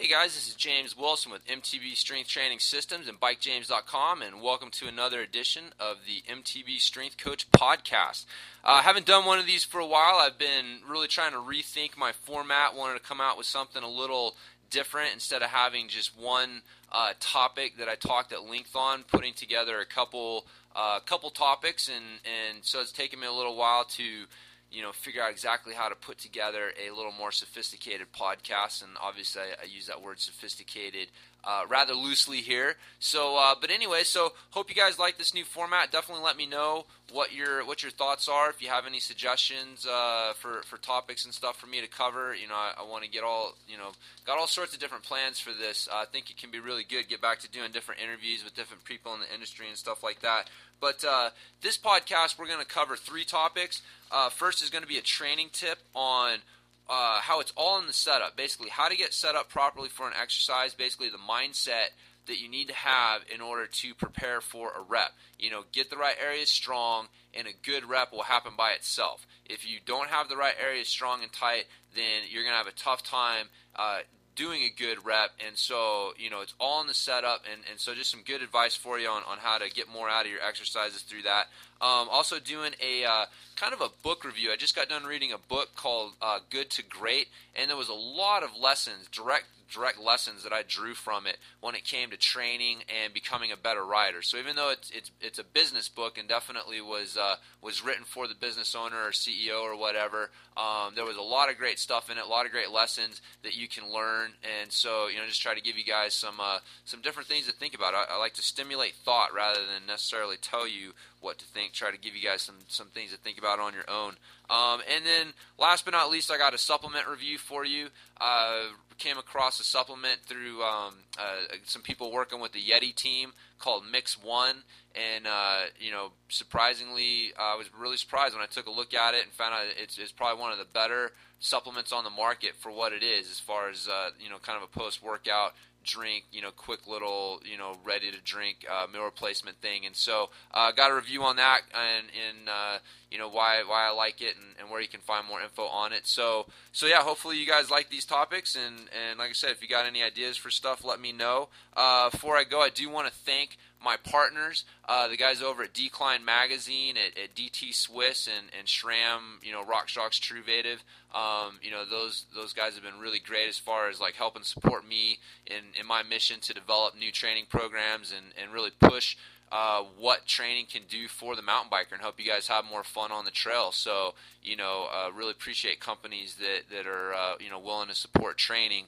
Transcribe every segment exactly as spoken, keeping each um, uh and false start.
guys, this is James Wilson with M T B Strength Training Systems and Bike James dot com, and welcome to another edition of the M T B Strength Coach Podcast. Uh, I haven't done one of these for a while. I've been really trying to rethink my format, wanted to come out with something a little different instead of having just one uh, topic that I talked at length on, putting together a couple uh, couple topics, and, and so it's taken me a little while to you know, figure out exactly how to put together a little more sophisticated podcast, and obviously I, I use that word sophisticated uh, rather loosely here. So, uh, but anyway, so hope you guys like this new format. Definitely let me know what your what your thoughts are. If you have any suggestions uh, for for topics and stuff for me to cover, you know, I, I want to get all you know, got all sorts of different plans for this. Uh, I think it can be really good. Get back to doing different interviews with different people in the industry and stuff like that. But uh, this podcast, we're going to cover three topics. Uh, first is going to be a training tip on uh, how it's all in the setup. Basically, how to get set up properly for an exercise. Basically, the mindset that you need to have in order to prepare for a rep. You know, get the right areas strong, and a good rep will happen by itself. If you don't have the right areas strong and tight, then you're going to have a tough time uh, doing a good rep. And so, you know, it's all in the setup, and, and so just some good advice for you on, on how to get more out of your exercises through that. Um, also doing a uh, kind of a book review. I just got done reading a book called uh, Good to Great, and there was a lot of lessons, direct direct lessons that I drew from it when it came to training and becoming a better rider. So even though it's it's it's a business book and definitely was uh, was written for the business owner or C E O or whatever, um, there was a lot of great stuff in it, a lot of great lessons that you can learn. And so, you know, just try to give you guys some uh, some different things to think about. I, I like to stimulate thought rather than necessarily tell you what to think. Try to give you guys some some things to think about on your own. Um, and then last but not least, I got a supplement review for you. Uh, came across a supplement through um, uh, some people working with the Yeti team called Mix One, and uh, you know, surprisingly, uh, I was really surprised when I took a look at it and found out it's, it's probably one of the better supplements on the market for what it is, as far as uh, you know, kind of a post-workout drink, you know, quick little, you know, ready to drink uh, meal replacement thing. And so I uh, got a review on that, and, and uh, you know, why why I like it, and, and where you can find more info on it. So so yeah, hopefully you guys like these topics, and, and like I said, if you got any ideas for stuff, let me know. Uh, before I go, I do want to thank my partners, uh, the guys over at Decline Magazine, at, at D T Swiss, and, and SRAM, you know, RockShox Truvative. Um, you know, those those guys have been really great as far as like helping support me in, in my mission to develop new training programs and, and really push uh, what training can do for the mountain biker and help you guys have more fun on the trail. So, you know, uh, really appreciate companies that, that are, uh, you know, willing to support training.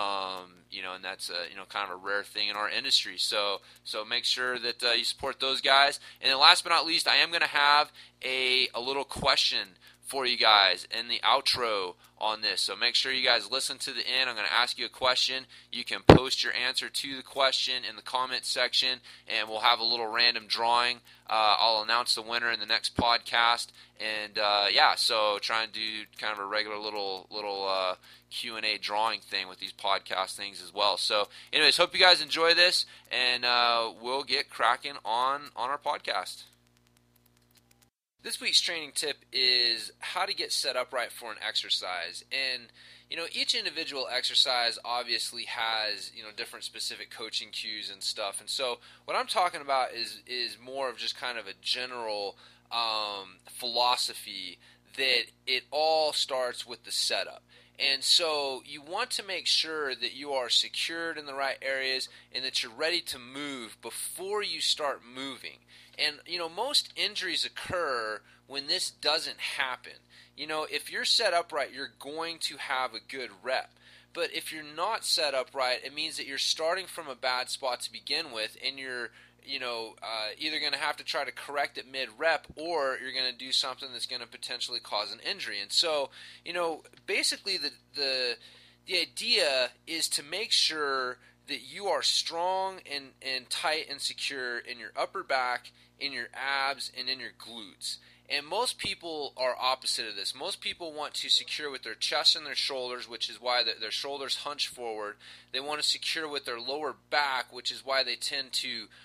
Um, you know, and that's a, you know, kind of a rare thing in our industry. So, so make sure that uh, you support those guys. And then last but not least, I am going to have a, a little question for you guys in the outro on this. So make sure you guys listen to the end. I'm going to ask you a question. You can post your answer to the question in the comment section, and we'll have a little random drawing. Uh, I'll announce the winner in the next podcast. And uh, yeah, so trying to do kind of a regular little little uh, Q and A drawing thing with these podcast things as well. So anyways, hope you guys enjoy this, and uh, we'll get cracking on, on our podcast. This week's training tip is how to get set up right for an exercise. And, you know, each individual exercise obviously has, you know, different specific coaching cues and stuff. And so what I'm talking about is is more of just kind of a general um, philosophy that it all starts with the setup. And so you want to make sure that you are secured in the right areas and that you're ready to move before you start moving. And, you know, most injuries occur when this doesn't happen. You know, if you're set up right, you're going to have a good rep. But if you're not set up right, it means that you're starting from a bad spot to begin with, and you're, you know, uh, either going to have to try to correct it mid-rep, or you're going to do something that's going to potentially cause an injury. And so, you know, basically the the the idea is to make sure that you are strong and, and tight and secure in your upper back, in your abs, and in your glutes. And most people are opposite of this. Most people want to secure with their chest and their shoulders, which is why the, their shoulders hunch forward. They want to secure with their lower back, which is why they tend to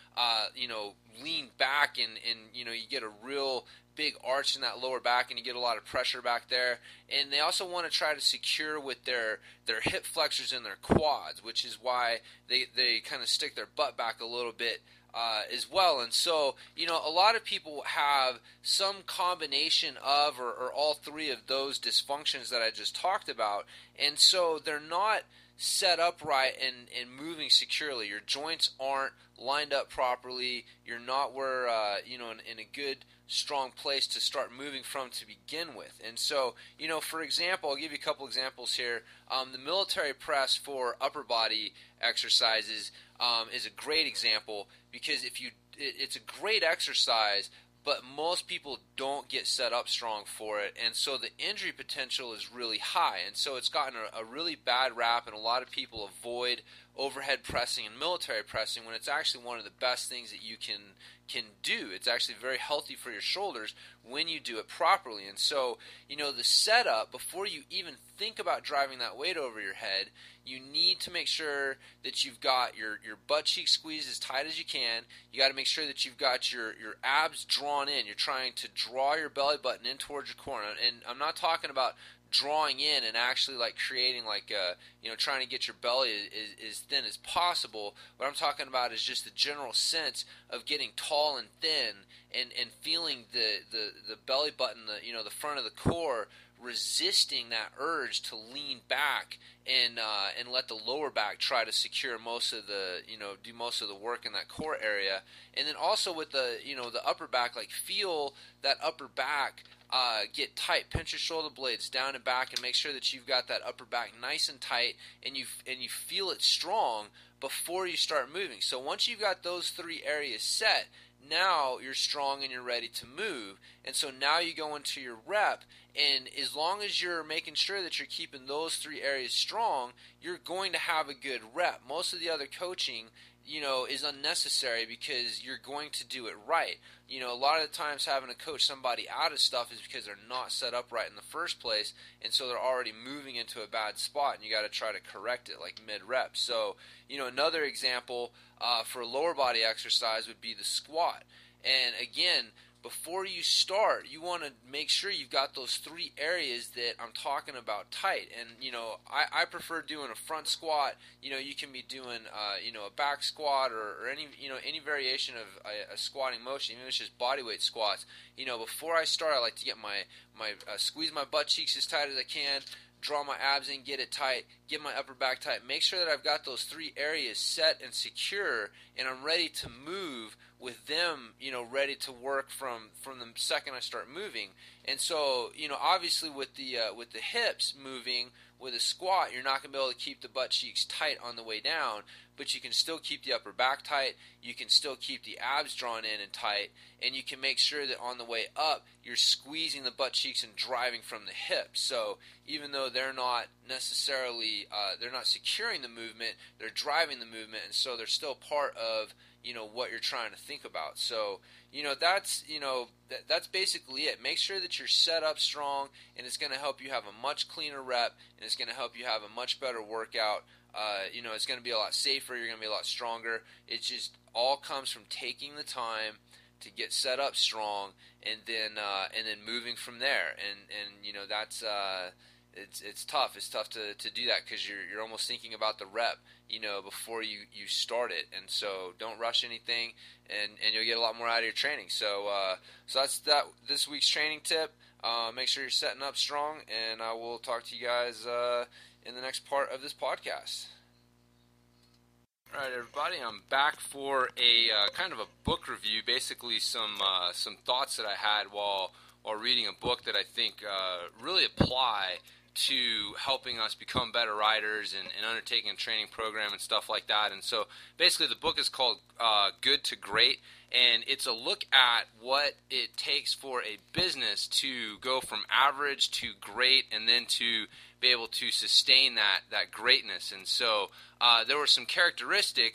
uh, you know, lean back and, and, you know, you get a real big arch in that lower back and you get a lot of pressure back there. And they also want to try to secure with their, their hip flexors and their quads, which is why they, they kind of stick their butt back a little bit Uh, as well. And so, you know, a lot of people have some combination of or, or all three of those dysfunctions that I just talked about, and so they're not set up right and, and moving securely. Your joints aren't lined up properly. You're not where, uh, you know, in, in a good, strong place to start moving from to begin with. And so, you know, for example, I'll give you a couple examples here. Um, the military press for upper body exercises um, is a great example, because if you, it, it's a great exercise, but most people don't get set up strong for it, and so the injury potential is really high, and so it's gotten a, a really bad rap, and a lot of people avoid overhead pressing and military pressing when it's actually one of the best things that you can can do. It's actually very healthy for your shoulders when you do it properly. And so, you know, the setup, before you even think about driving that weight over your head, you need to make sure that you've got your, your butt cheek squeezed as tight as you can. You got to make sure that you've got your, your abs drawn in. You're trying to draw your belly button in towards your core. And I'm not talking about drawing in and actually like creating like a, you know, trying to get your belly as, as thin as possible. What I'm talking about is just the general sense of getting tall and thin and, and feeling the, the, the belly button, the, you know, the front of the core resisting that urge to lean back and uh, and let the lower back try to secure most of the, you know, do most of the work in that core area. And then also with the, you know, the upper back, like feel that upper back uh, get tight. Pinch your shoulder blades down and back and make sure that you've got that upper back nice and tight and you and you feel it strong before you start moving. So once you've got those three areas set, now you're strong and you're ready to move. And so now you go into your rep, and as long as you're making sure that you're keeping those three areas strong, you're going to have a good rep. Most of the other coaching, you know, is unnecessary because you're going to do it right. You know, a lot of the times having to coach somebody out of stuff is because they're not set up right in the first place, and so they're already moving into a bad spot, and you got to try to correct it like mid-rep. So, you know, another example uh, for a lower body exercise would be the squat. And again, before you start, you want to make sure you've got those three areas that I'm talking about tight. And, you know, I, I prefer doing a front squat. You know, you can be doing, uh, you know, a back squat or, or any, you know, any variation of a, a squatting motion, even if it's just body weight squats. You know, before I start, I like to get my, my uh, squeeze my butt cheeks as tight as I can, draw my abs in, get it tight, get my upper back tight. Make sure that I've got those three areas set and secure, and I'm ready to move with them, you know, ready to work from, from the second I start moving. And so, you know, obviously with the uh, with the hips moving with a squat, you're not going to be able to keep the butt cheeks tight on the way down, but you can still keep the upper back tight, you can still keep the abs drawn in and tight, and you can make sure that on the way up, you're squeezing the butt cheeks and driving from the hips. So even though they're not necessarily, uh, they're not securing the movement, they're driving the movement, and so they're still part of, you know, what you're trying to think about. So, you know, that's, you know, that, that's basically it. Make sure that you're set up strong, and it's going to help you have a much cleaner rep, and it's going to help you have a much better workout. Uh, you know, it's going to be a lot safer. You're going to be a lot stronger. It just all comes from taking the time to get set up strong, and then uh, and then moving from there. And and you know, that's uh, it's it's tough. It's tough to, to do that because you're you're almost thinking about the rep, you know, before you, you start it. And so don't rush anything, and, and you'll get a lot more out of your training. So uh, so that's that this week's training tip. Uh, make sure you're setting up strong, and I will talk to you guys uh, in the next part of this podcast. All right, everybody, I'm back for a uh, kind of a book review, basically some uh, some thoughts that I had while while reading a book that I think uh, really apply to helping us become better riders and, and undertaking a training program and stuff like that. And so basically the book is called uh, Good to Great, and it's a look at what it takes for a business to go from average to great and then to be able to sustain that, that greatness. And so uh, there were some characteristics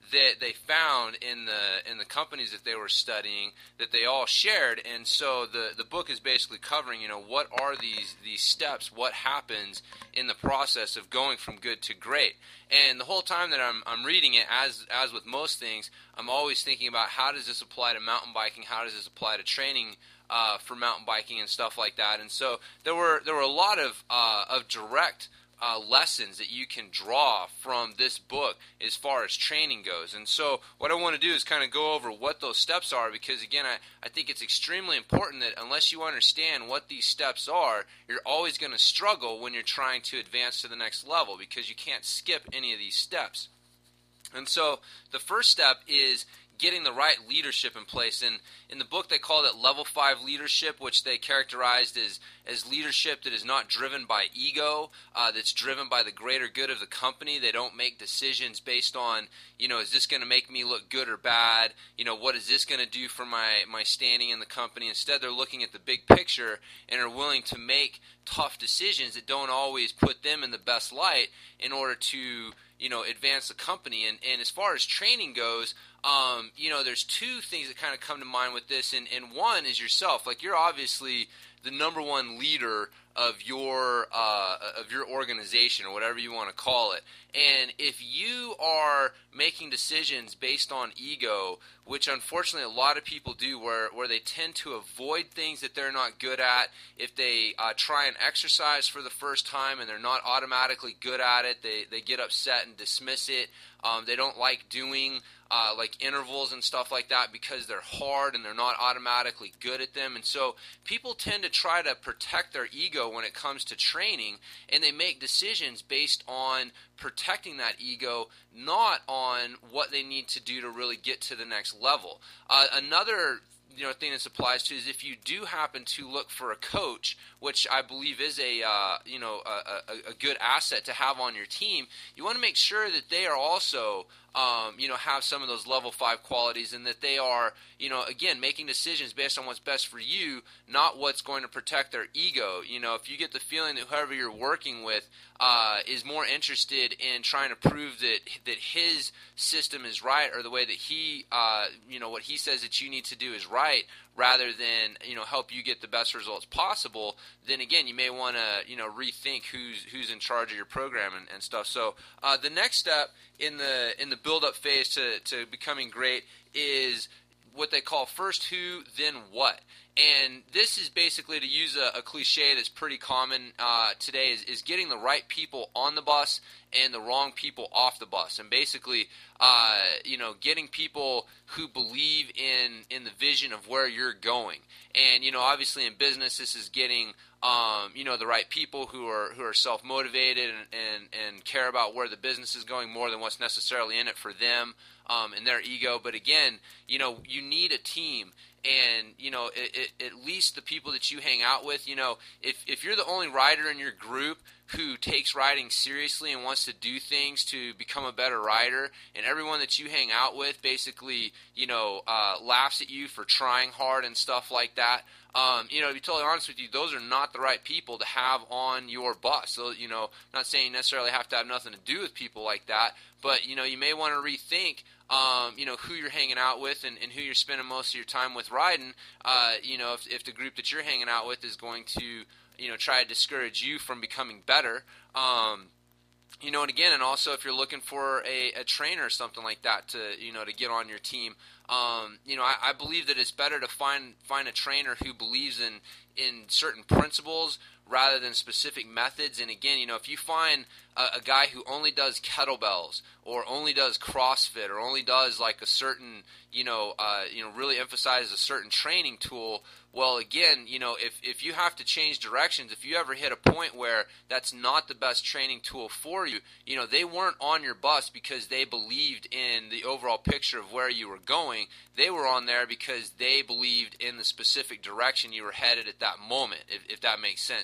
that they found in the in the companies that they were studying that they all shared. And so the the book is basically covering, you know, what are these these steps, what happens in the process of going from good to great. And the whole time that I'm I'm reading it, as as with most things, I'm always thinking about how does this apply to mountain biking, how does this apply to training uh, for mountain biking and stuff like that. And so there were there were a lot of uh, of direct Uh, lessons that you can draw from this book as far as training goes. And so what I want to do is kind of go over what those steps are, because again, I, I think it's extremely important that unless you understand what these steps are, you're always going to struggle when you're trying to advance to the next level, because you can't skip any of these steps. And so the first step is getting the right leadership in place. And in the book, they called it level five leadership, which they characterized as, as leadership that is not driven by ego, uh, that's driven by the greater good of the company. They don't make decisions based on, you know, is this going to make me look good or bad? You know, what is this going to do for my, my standing in the company? Instead, they're looking at the big picture and are willing to make tough decisions that don't always put them in the best light in order to, you know, advance the company. And, and as far as training goes, Um, you know, there's two things that kind of come to mind with this, and, and one is yourself. Like, you're obviously the number one leader of your uh, of your organization, or whatever you want to call it. And if you are making decisions based on ego, which unfortunately a lot of people do, where, where they tend to avoid things that they're not good at, if they uh, try and exercise for the first time and they're not automatically good at it, they, they get upset and dismiss it. Um, they don't like doing uh, like intervals and stuff like that because they're hard and they're not automatically good at them. And so people tend to try to protect their ego when it comes to training, and they make decisions based on protecting that ego, not on what they need to do to really get to the next level. Uh, another you know thing this applies to is if you do happen to look for a coach, which I believe is a uh, you know a, a, a good asset to have on your team, you want to make sure that they are also Um, you know, have some of those level five qualities, and that they are, you know, again, making decisions based on what's best for you, not what's going to protect their ego. You know, if you get the feeling that whoever you're working with uh, is more interested in trying to prove that that his system is right, or the way that he, uh, you know, what he says that you need to do is right, rather than, you know, help you get the best results possible, then again, you may want to, you know, rethink who's who's in charge of your program and, and stuff. So uh, the next step in the in the build-up phase to, to becoming great is what they call first who, then what. And this is basically, to use a, a cliche that's pretty common uh, today, is, is getting the right people on the bus and the wrong people off the bus. And basically, uh, you know, getting people who believe in, in the vision of where you're going. And, you know, obviously in business, this is getting, um, you know, the right people who are who are self-motivated and, and, and care about where the business is going more than what's necessarily in it for them um, and their ego. But again, you know, you need a team. And, you know, it, it, at least the people that you hang out with, you know, if, if you're the only rider in your group who takes riding seriously and wants to do things to become a better rider, and everyone that you hang out with basically, you know, uh, laughs at you for trying hard and stuff like that, um, you know, to be totally honest with you, those are not the right people to have on your bus. So, you know, not saying you necessarily have to have nothing to do with people like that, but, you know, you may want to rethink, um, you know, who you're hanging out with and, and who you're spending most of your time with riding. Uh, you know, if, if the group that you're hanging out with is going to, you know, try to discourage you from becoming better. Um, you know, and again, and also if you're looking for a, a trainer or something like that to, you know, to get on your team, um, you know, I, I believe that it's better to find find a trainer who believes in, in certain principles rather than specific methods. And again, you know, if you find a, a guy who only does kettlebells or only does CrossFit or only does like a certain, you know, uh, you know, really emphasizes a certain training tool, well, again, you know, if, if you have to change directions, if you ever hit a point where that's not the best training tool for you, you know, they weren't on your bus because they believed in the overall picture of where you were going. They were on there because they believed in the specific direction you were headed at that moment, if, if that makes sense.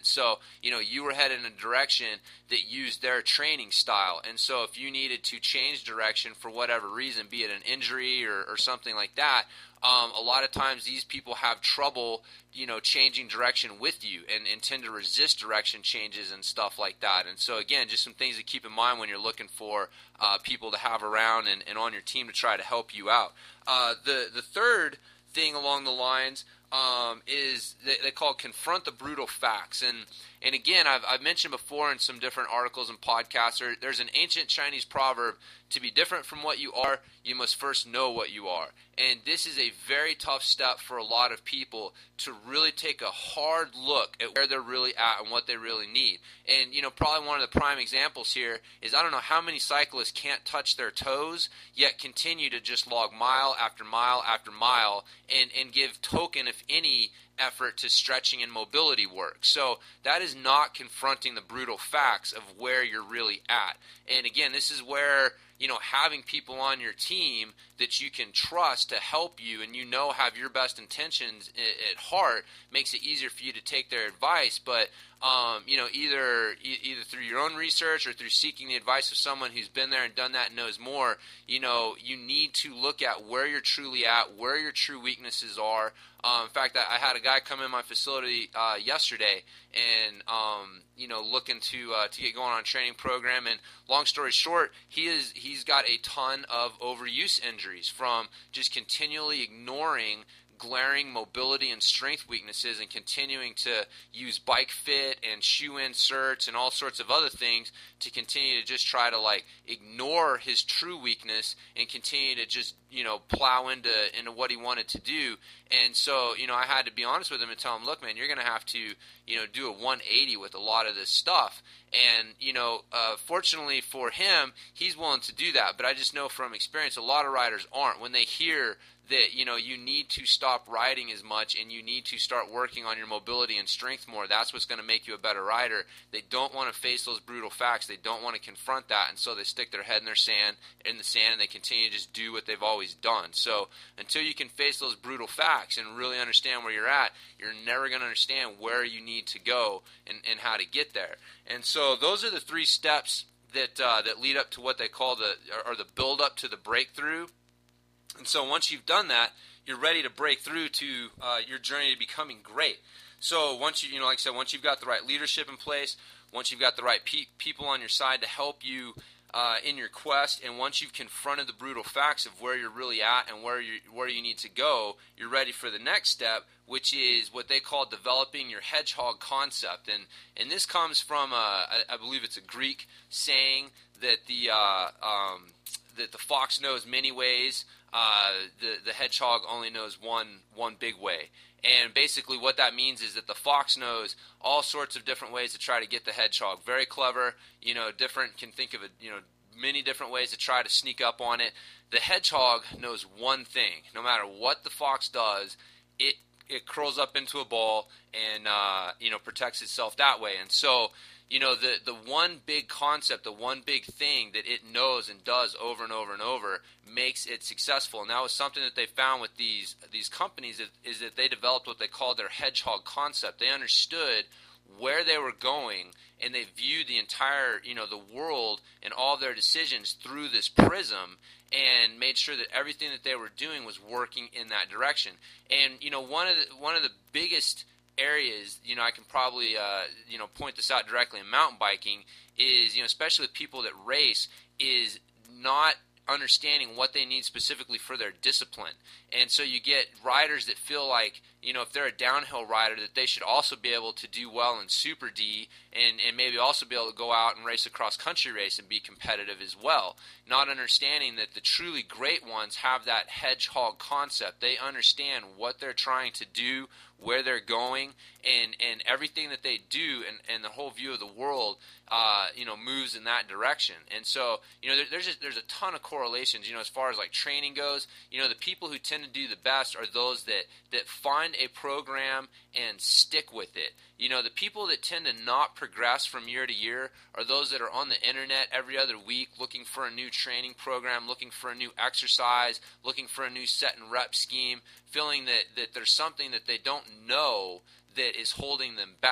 so, you know, you were headed in a direction that used their training style. And so if you needed to change direction for whatever reason, be it an injury or, or something like that, um, a lot of times these people have trouble, you know, changing direction with you and, and tend to resist direction changes and stuff like that. And so, again, just some things to keep in mind when you're looking for uh, people to have around and, and on your team to try to help you out. Uh, the, the third thing along the lines um, is they, they call it confront the brutal facts. And and again, I've, I've mentioned before in some different articles and podcasts, there, there's an ancient Chinese proverb, to be different from what you are, you must first know what you are. And this is a very tough step for a lot of people to really take a hard look at where they're really at and what they really need. And, you know, probably one of the prime examples here is I don't know how many cyclists can't touch their toes, yet continue to just log mile after mile after mile and, and give token, if any, effort to stretching and mobility work. So that is not confronting the brutal facts of where you're really at. And again, this is where, you know, having people on your team that you can trust to help you and you know have your best intentions at heart makes it easier for you to take their advice. But um, you know, either e- either through your own research or through seeking the advice of someone who's been there and done that and knows more, you know, you need to look at where you're truly at, where your true weaknesses are. Um, in fact, I, I had a guy come in my facility uh, yesterday, and um, you know, looking to uh, to get going on a training program. And long story short, he is he's got a ton of overuse injuries from just continually ignoring glaring mobility and strength weaknesses and continuing to use bike fit and shoe inserts and all sorts of other things to continue to just try to like ignore his true weakness and continue to just, you know, plow into into what he wanted to do. And so, you know, I had to be honest with him and tell him, look, man, you're going to have to, you know, do a one eighty with a lot of this stuff. And, you know, uh, fortunately for him, he's willing to do that. But I just know from experience, a lot of riders aren't. When they hear that, you know, you need to stop riding as much and you need to start working on your mobility and strength more, that's what's going to make you a better rider. They don't want to face those brutal facts. They don't want to confront that, and so they stick their head in their sand, in the sand, and they continue to just do what they've always done. So until you can face those brutal facts and really understand where you're at, you're never going to understand where you need to go and, and how to get there. And so those are the three steps that uh, that lead up to what they call the or the build up to the breakthrough. And so once you've done that, you're ready to break through to uh, your journey to becoming great. So once you, you know, like I said, once you've got the right leadership in place, once you've got the right pe- people on your side to help you uh, in your quest, and once you've confronted the brutal facts of where you're really at and where you where you need to go, you're ready for the next step, which is what they call developing your hedgehog concept. And and this comes from, uh, I, I believe it's a Greek saying that the uh, um, that the fox knows many ways. Uh, the the hedgehog only knows one one big way. And basically what that means is that the fox knows all sorts of different ways to try to get the hedgehog. Very clever, you know, different, can think of it, you know, many different ways to try to sneak up on it. The hedgehog knows one thing. No matter what the fox does, it it curls up into a ball and, uh, you know, protects itself that way. And so, you know, the, the one big concept, the one big thing that it knows and does over and over and over makes it successful. And that was something that they found with these these companies is, is that they developed what they called their hedgehog concept. They understood where they were going, and they viewed the entire, you know, the world and all their decisions through this prism, and made sure that everything that they were doing was working in that direction. And, you know, one of the, one of the biggest areas, you know, I can probably, uh, you know, point this out directly in mountain biking is, you know, especially with people that race, is not understanding what they need specifically for their discipline. And so you get riders that feel like, you know, if they're a downhill rider, that they should also be able to do well in Super D and, and maybe also be able to go out and race a cross-country race and be competitive as well. Not understanding that the truly great ones have that hedgehog concept. They understand what they're trying to do, where they're going, and, and everything that they do and, and the whole view of the world, uh, you know, moves in that direction. And so, you know, there, there's just, there's a ton of correlations, you know, as far as like training goes. You know, the people who tend to do the best are those that, that find a program and stick with it. You know, the people that tend to not progress from year to year are those that are on the internet every other week looking for a new training program, looking for a new exercise, looking for a new set and rep scheme, feeling that, that there's something that they don't know that is holding them back,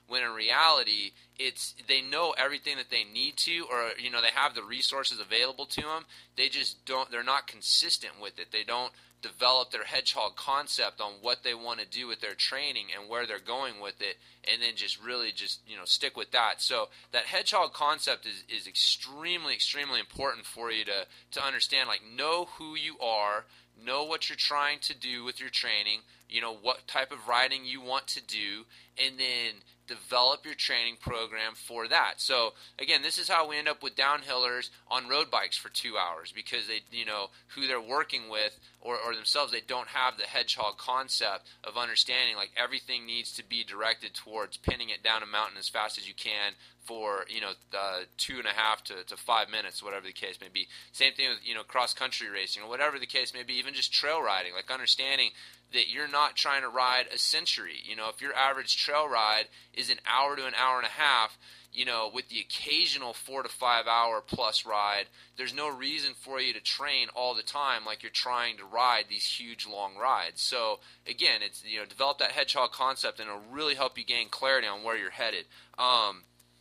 when in reality, it's they know everything that they need to, or you know they have the resources available to them. They just don't. They're not consistent with it. They don't develop their hedgehog concept on what they want to do with their training and where they're going with it, and then just really just you know stick with that. So that hedgehog concept is, is extremely extremely important for you to to understand. Like, know who you are, know what you're trying to do with your training, you know what type of riding you want to do, and then develop your training program for that. So again, this is how we end up with downhillers on road bikes for two hours because they, you know, who they're working with or, or themselves, they don't have the hedgehog concept of understanding like everything needs to be directed towards pinning it down a mountain as fast as you can for, you know, uh, two and a half to, to five minutes, whatever the case may be. Same thing with, you know, cross-country racing or whatever the case may be, even just trail riding, like understanding that you're not trying to ride a century. You know, if your average trail ride is an hour to an hour and a half, you know, with the occasional four to five hour plus ride, there's no reason for you to train all the time like you're trying to ride these huge long rides. So again, it's, you know, develop that hedgehog concept and it'll really help you gain clarity on where you're headed. Um,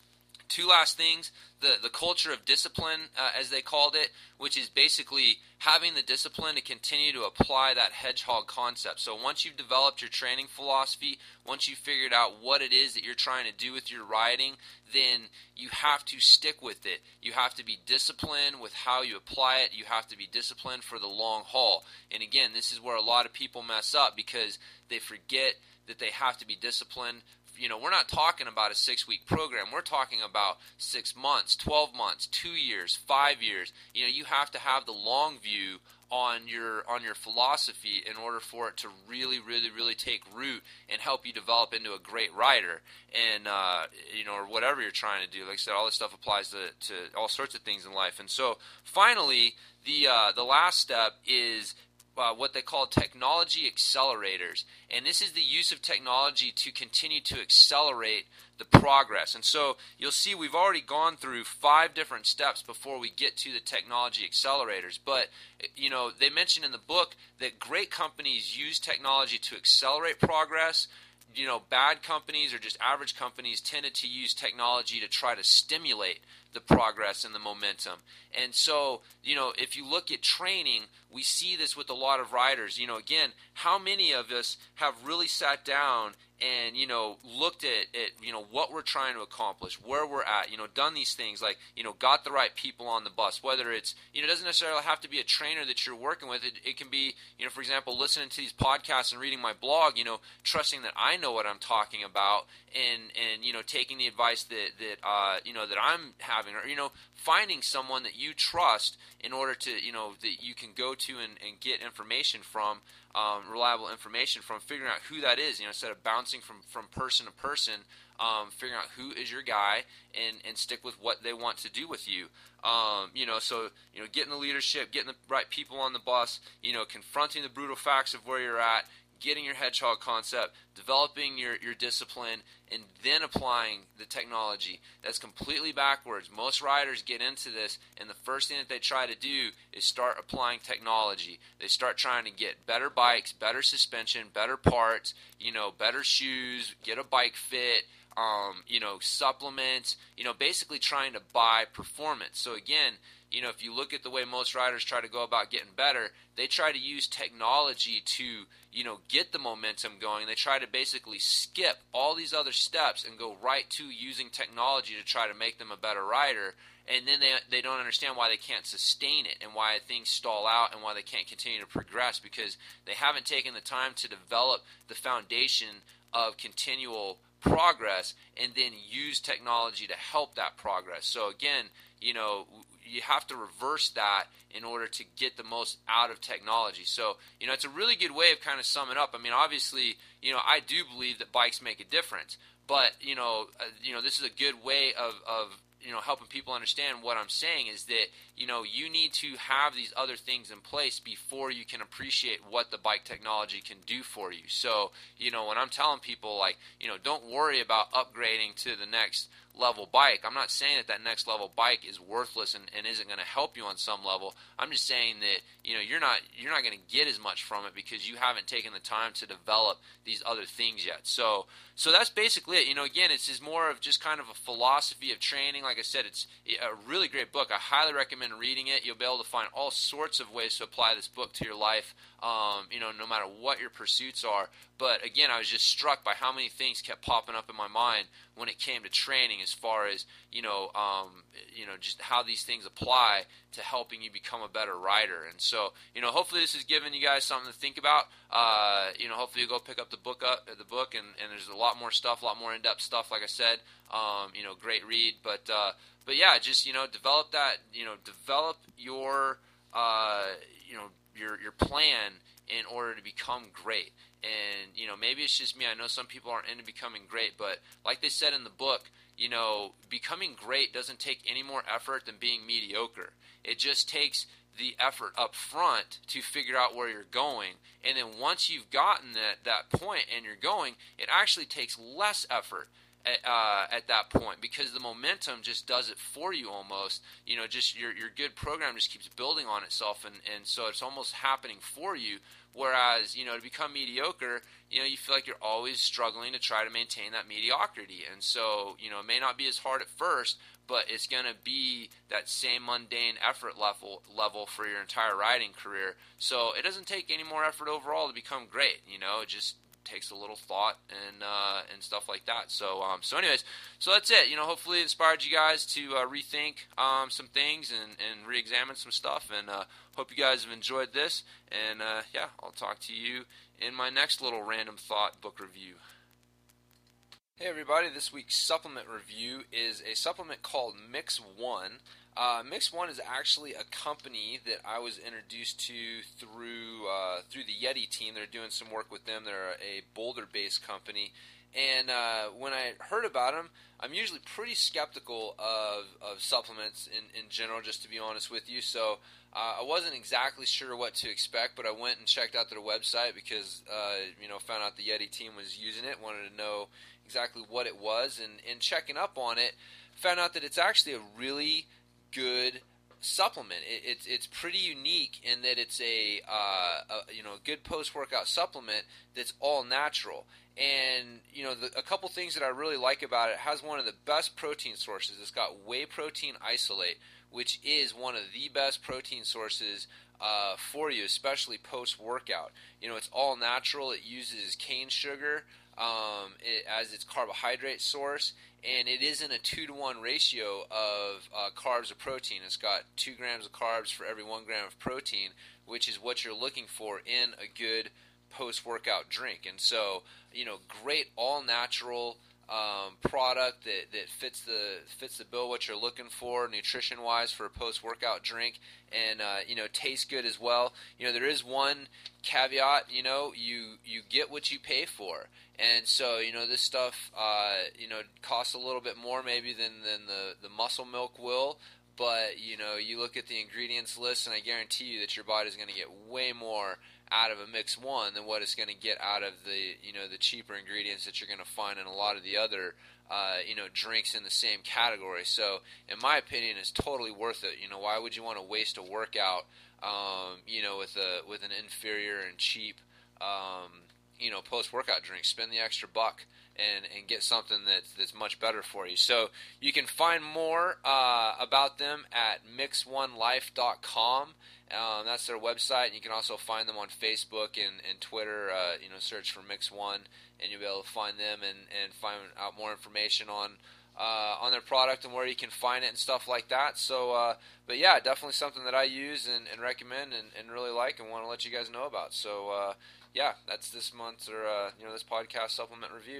Two last things, the, the culture of discipline, uh, as they called it, which is basically having the discipline to continue to apply that hedgehog concept. So once you've developed your training philosophy, once you've figured out what it is that you're trying to do with your riding, then you have to stick with it. You have to be disciplined with how you apply it. You have to be disciplined for the long haul. And again, this is where a lot of people mess up because they forget that they have to be disciplined. You know, we're not talking about a six-week program. We're talking about six months, twelve months, two years, five years. You know, you have to have the long view on your on your philosophy in order for it to really, really, really take root and help you develop into a great rider. And, uh, you know, or whatever you're trying to do. Like I said, all this stuff applies to, to all sorts of things in life. And so, finally, the uh, the last step is Uh, what they call technology accelerators. And this is the use of technology to continue to accelerate the progress. And so you'll see we've already gone through five different steps before we get to the technology accelerators. But, you know, they mentioned in the book that great companies use technology to accelerate progress. You know, bad companies or just average companies tended to use technology to try to stimulate the progress and the momentum. And so, you know, if you look at training, we see this with a lot of riders. You know, again, how many of us have really sat down and, you know, looked at, at, you know, what we're trying to accomplish, where we're at, you know, done these things like, you know, got the right people on the bus, whether it's, you know, it doesn't necessarily have to be a trainer that you're working with. It, it can be, you know, for example, listening to these podcasts and reading my blog, you know, trusting that I know what I'm talking about and, and you know, taking the advice that, that uh, you know, that I'm having, or, you know, finding someone that you trust in order to, you know, that you can go to and, and get information from, um, reliable information from, figuring out who that is, you know, instead of bouncing from, from person to person, um, figuring out who is your guy and, and stick with what they want to do with you. Um, you know, so, you know, getting the leadership, getting the right people on the bus, you know, confronting the brutal facts of where you're at, getting your hedgehog concept, developing your, your discipline, and then applying the technology. That's completely backwards. Most riders get into this, and the first thing that they try to do is start applying technology. They start trying to get better bikes, better suspension, better parts, you know, better shoes, get a bike fit, um, you know, supplements, you know, basically trying to buy performance. So again, you know, if you look at the way most riders try to go about getting better, they try to use technology to, you know, get the momentum going. They try to basically skip all these other steps and go right to using technology to try to make them a better rider. And then they they don't understand why they can't sustain it and why things stall out and why they can't continue to progress, because they haven't taken the time to develop the foundation of continual progress and then use technology to help that progress. So again, you know, you have to reverse that in order to get the most out of technology. So, you know, it's a really good way of kind of summing up. I mean, obviously, you know, I do believe that bikes make a difference, but, you know, uh, you know, this is a good way of, of, you know, helping people understand what I'm saying is that, you know, you need to have these other things in place before you can appreciate what the bike technology can do for you. So, you know, when I'm telling people, like, you know, don't worry about upgrading to the next level bike. I'm not saying that that next level bike is worthless and, and isn't going to help you on some level. I'm just saying that, you know, you're not you're not going to get as much from it because you haven't taken the time to develop these other things yet. So so that's basically it. You know, again, it's just more of just kind of a philosophy of training. Like I said, it's a really great book. I highly recommend reading it. You'll be able to find all sorts of ways to apply this book to your life, um, you know, no matter what your pursuits are. But again, I was just struck by how many things kept popping up in my mind when it came to training, as far as, you know, um, you know, just how these things apply to helping you become a better rider. And so, you know, hopefully this has given you guys something to think about. Uh, you know, hopefully you go pick up the book up the book, and, and there's a lot more stuff, a lot more in-depth stuff. Like I said, um, you know, great read. But uh, but yeah, just, you know, develop that. You know, develop your uh, you know your your plan in order to become great. And, you know, maybe it's just me. I know some people aren't into becoming great, but like they said in the book, you know, becoming great doesn't take any more effort than being mediocre. It just takes the effort up front to figure out where you're going. And then once you've gotten that, that point and you're going, it actually takes less effort at, uh, at that point, because the momentum just does it for you almost. You know, just your your good program just keeps building on itself, and, and so it's almost happening for you. Whereas, you know, to become mediocre, you know, you feel like you're always struggling to try to maintain that mediocrity. And so, you know, it may not be as hard at first, but it's going to be that same mundane effort level level for your entire riding career. So it doesn't take any more effort overall to become great. You know, it just takes a little thought and uh, and stuff like that. So um, so anyways, so that's it. You know, hopefully it inspired you guys to uh, rethink um, some things and, and re-examine some stuff. And uh, hope you guys have enjoyed this. And uh, yeah, I'll talk to you in my next little random thought book review. Hey everybody, this week's supplement review is a supplement called Mix One. Uh, Mix One is actually a company that I was introduced to through uh, through the Yeti team. They're doing some work with them. They're a Boulder-based company. And uh, when I heard about them, I'm usually pretty skeptical of, of supplements in, in general, just to be honest with you. So uh, I wasn't exactly sure what to expect, but I went and checked out their website because, uh, you know, found out the Yeti team was using it, wanted to know exactly what it was. And, and checking up on it, found out that it's actually a really good supplement. It, it's it's pretty unique in that it's a, uh, a you know good post-workout supplement that's all natural. And you know the, a couple things that I really like about it, it has one of the best protein sources. It's got whey protein isolate, which is one of the best protein sources uh, for you, especially post-workout. You know, it's all natural. It uses cane sugar um, it, as its carbohydrate source, and it is in a two to one ratio of uh, carbs to protein. It's got two grams of carbs for every one gram of protein, which is what you're looking for in a good post-workout drink. And so, you know, great all-natural um, product that, that fits the fits the bill what you're looking for nutrition-wise for a post-workout drink, and uh, you know, tastes good as well. You know, there is one caveat. You know, you you get what you pay for, and so you know this stuff uh, you know costs a little bit more maybe than than the the muscle milk will. But, you know, you look at the ingredients list, and I guarantee you that your body's going to get way more out of a Mix One than what it's going to get out of the, you know, the cheaper ingredients that you're going to find in a lot of the other, uh, you know, drinks in the same category. So, in my opinion, it's totally worth it. You know, why would you want to waste a workout, um, you know, with a with an inferior and cheap, um, you know, post-workout drink? Spend the extra buck and and get something that's that's much better for you. So you can find more uh, about them at mix one life dot com. Um, that's their website. And you can also find them on Facebook and, and Twitter. Uh, you know, search for Mix One, and you'll be able to find them and, and find out more information on uh, on their product and where you can find it and stuff like that. So, uh, but yeah, definitely something that I use and, and recommend and, and really like and want to let you guys know about. So, uh, yeah, that's this month's or uh, you know this podcast supplement review.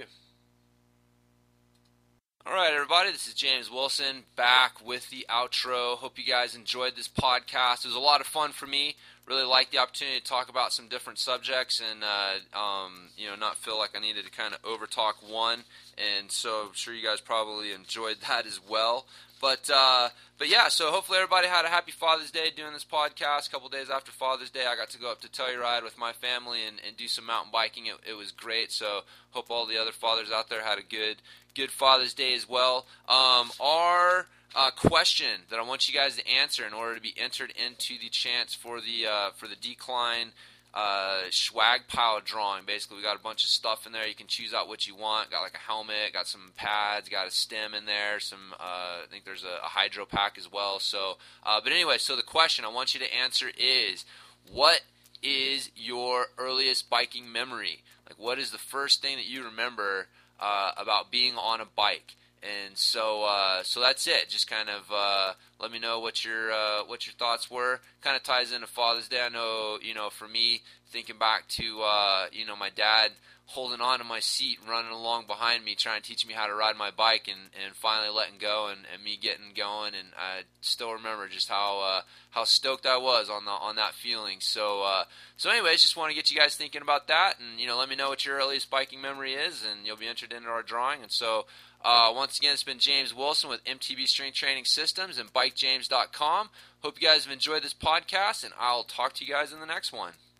All right, everybody, this is James Wilson back with the outro. Hope you guys enjoyed this podcast. It was a lot of fun for me. really like the opportunity to talk about some different subjects and uh, um, you know, not feel like I needed to kind of over talk one. And so I'm sure you guys probably enjoyed that as well. But uh, but yeah, so hopefully everybody had a happy Father's Day doing this podcast. A couple days after Father's Day, I got to go up to Telluride with my family and, and do some mountain biking. It, it was great. So hope all the other fathers out there had a good good Father's Day as well. Um, our uh, question that I want you guys to answer in order to be entered into the chance for the uh, for the Decline Uh, swag pile drawing. Basically, we got a bunch of stuff in there. You can choose out what you want. Got like a helmet, got some pads, got a stem in there. Some, uh, I think there's a, a hydro pack as well. So, uh, but anyway, so the question I want you to answer is, what is your earliest biking memory? Like, what is the first thing that you remember uh, about being on a bike? And so, uh, so that's it. Just kind of uh, let me know what your uh, what your thoughts were. Kind of ties into Father's Day. I know, you know, for me, thinking back to uh, you know, my dad holding on to my seat, running along behind me, trying to teach me how to ride my bike, and, and finally letting go, and, and me getting going. And I still remember just how uh, how stoked I was on the on that feeling. So, uh, so anyways, just want to get you guys thinking about that, and you know, let me know what your earliest biking memory is, and you'll be entered into our drawing. And so. Uh, once again, it's been James Wilson with M T B Strength Training Systems and Bike James dot com. Hope you guys have enjoyed this podcast, and I'll talk to you guys in the next one.